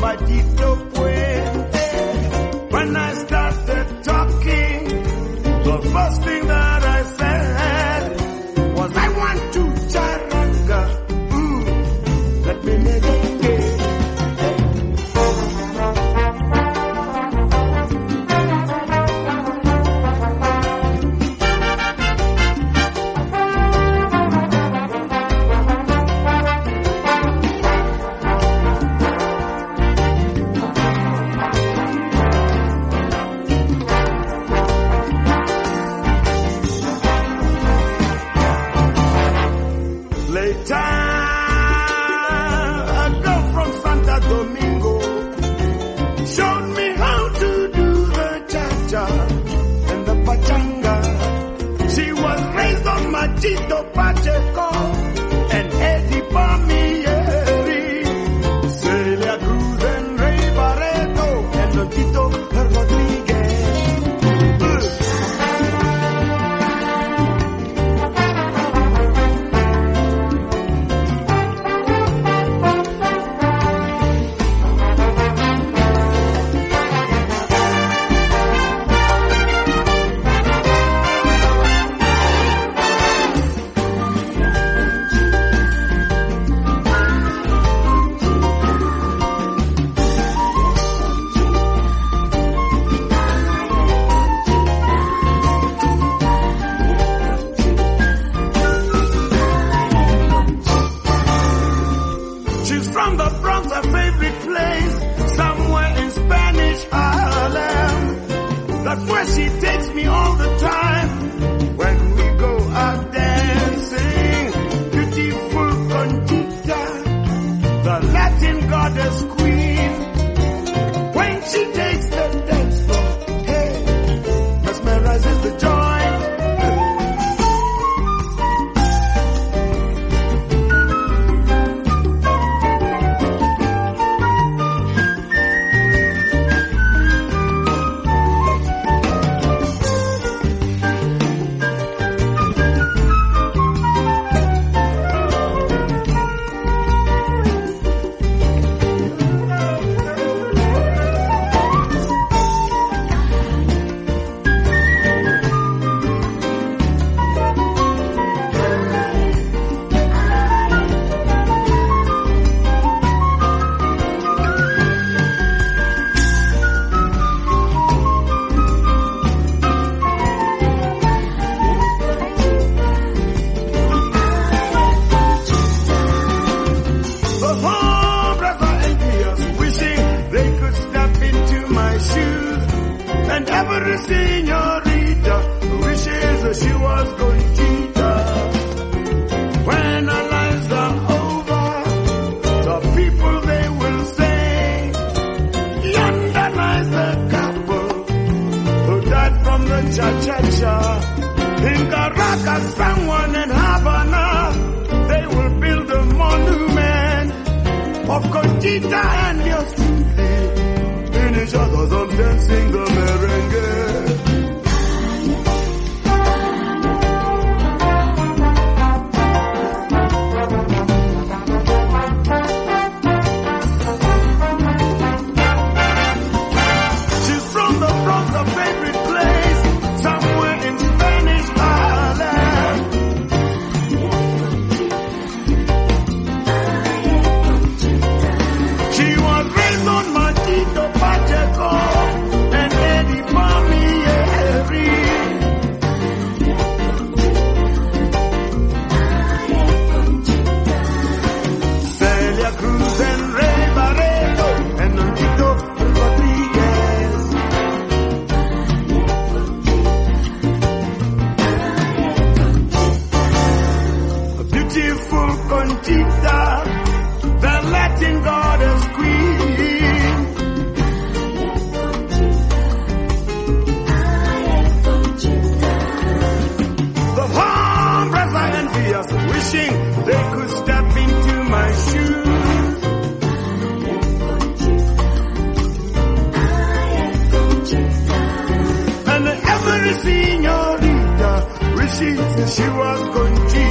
Patito Puente. When I started talking, the first thing that I said was, I want to charanga. Let me make it. Later, a girl from Santo Domingo showed me how to do the cha-cha and the pachanga. She was raised on Machito Pacheco and Eddie Palmieri, Celia Cruz and Ray Barreto and Lotito Rodriguez. She's from the Bronx, her favorite place, somewhere in Spanish Harlem. That's where she takes me all the time when we go out dancing. Beautiful Conchita, the Latin goddess queen. When she takes the dance floor, hey, mesmerizes the joint. And every señorita wishes she was Conchita. When our lives are over, the people they will say, yonder lies the couple who died from the cha-cha-cha. In Caracas, someone in Havana, they will build a monument of Conchita and Dios truly. In each other's arms dancing the merengue. She's from the Bronx, her favorite place, somewhere in Spanish Harlem. She was raised on Machito Pacheco and Eddie Palmieri. Celia Cruz and Ray Barreto and Lotito Rodriguez. A beautiful Conchita, the Latin goddess queen. The hombres are envious, wishing they could step into my shoes. And every señorita wishes she was Conchita.